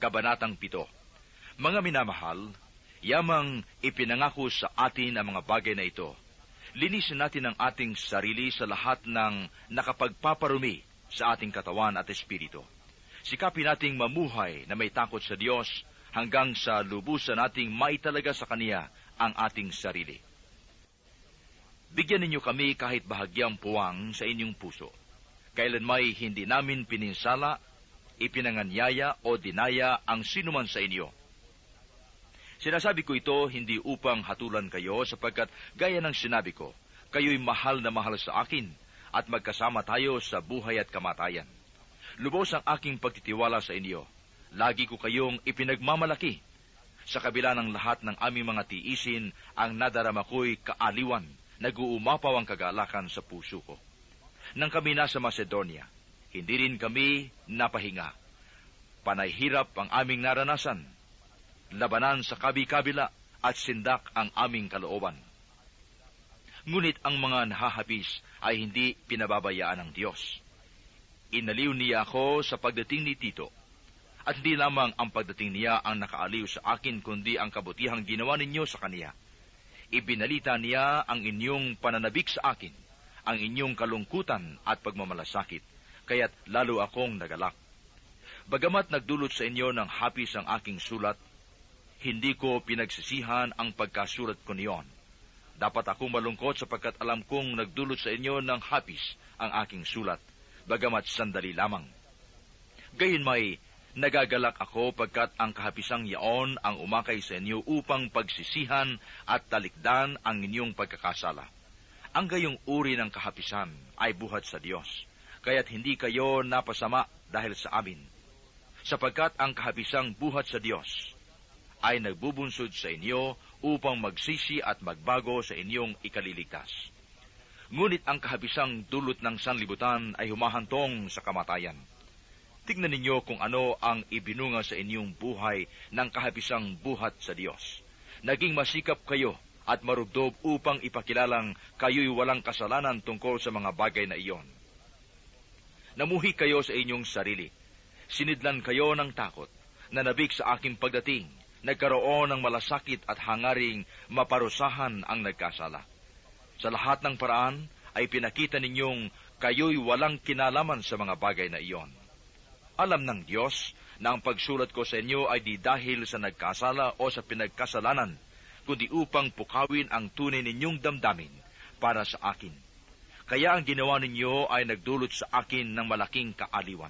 Kabanatang 7. Mga minamahal, yamang ipinangako sa atin ang mga bagay na ito. Linisin natin ang ating sarili sa lahat ng nakapagpaparumi sa ating katawan at espiritu. Sikapin nating mamuhay na may takot sa Diyos hanggang sa lubusan nating maitalaga sa Kaniya ang ating sarili. Bigyan ninyo kami kahit bahagyang puwang sa inyong puso. Kailan may hindi namin pininsala, ipinanganyaya o dinaya ang sinuman sa inyo. Sinasabi ko ito hindi upang hatulan kayo sapagkat gaya ng sinabi ko, kayo'y mahal na mahal sa akin at magkasama tayo sa buhay at kamatayan. Lubos ang aking pagtitiwala sa inyo. Lagi ko kayong ipinagmamalaki. Sa kabila ng lahat ng aming mga tiisin, ang nadarama ko'y kaaliwan, nag-uumapaw ang kagalakan sa puso ko. Nang kami nasa Macedonia, hindi rin kami napahinga. Panay hirap ang aming naranasan. Labanan sa kabi-kabila at sindak ang aming kalooban. Ngunit ang mga nahahapis ay hindi pinababayaan ng Diyos. Inaliw niya ako sa pagdating ni Tito, at hindi lamang ang pagdating niya ang nakaaliw sa akin, kundi ang kabutihang ginawa ninyo sa kaniya. Ibinalita niya ang inyong pananabik sa akin, ang inyong kalungkutan at pagmamalasakit, kaya't lalo akong nagalak. Bagamat nagdulot sa inyo ng hapis ang aking sulat, hindi ko pinagsisihan ang pagkasulat ko niyon. Dapat akong malungkot sapagkat alam kong nagdulot sa inyo ng hapis ang aking sulat, bagamat sandali lamang. Gayunmay, nagagalak ako pagkat ang kahapisang yaon ang umakay sa inyo upang pagsisihan at talikdan ang inyong pagkakasala. Ang gayong uri ng kahapisan ay buhat sa Diyos, kaya't hindi kayo napasama dahil sa amin, sapagkat ang kahapisang buhat sa Diyos ay nagbubunsod sa inyo upang magsisi at magbago sa inyong ikaliligtas. Ngunit ang kahabisang dulot ng sanlibutan ay humahantong sa kamatayan. Tignan ninyo kung ano ang ibinunga sa inyong buhay ng kahabisang buhat sa Diyos. Naging masikap kayo at marugdob upang ipakilalang kayo'y walang kasalanan tungkol sa mga bagay na iyon. Namuhi kayo sa inyong sarili. Sinidlan kayo ng takot, nanabik sa aking pagdating. Nagkaroon ng malasakit at hangaring maparusahan ang nagkasala. Sa lahat ng paraan ay pinakita ninyong kayo'y walang kinalaman sa mga bagay na iyon. Alam ng Diyos na ang pagsulat ko sa inyo ay di dahil sa nagkasala o sa pinagkasalanan, kundi upang pukawin ang tunay ninyong damdamin para sa akin. Kaya ang ginawa ninyo ay nagdulot sa akin ng malaking kaaliwan.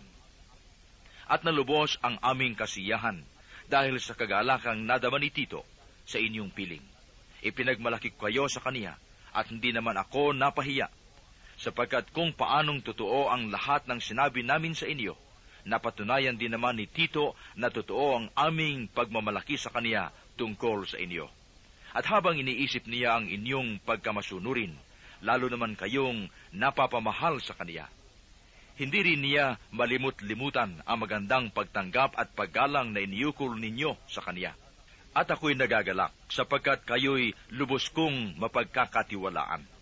At nalubos ang aming kasiyahan, dahil sa kagalakang nadama ni Tito sa inyong piling. Ipinagmalaki ko kayo sa kaniya, at hindi naman ako napahiya, sapagkat kung paanong totoo ang lahat ng sinabi namin sa inyo, napatunayan din naman ni Tito na totoo ang aming pagmamalaki sa kaniya tungkol sa inyo. At habang iniisip niya ang inyong pagkamasunurin, lalo naman kayong napapamahal sa kaniya. Hindi rin niya malimut-limutan ang magandang pagtanggap at paggalang na iniukol ninyo sa kaniya. At ako'y nagagalak sapagkat kayo'y lubos kong mapagkakatiwalaan.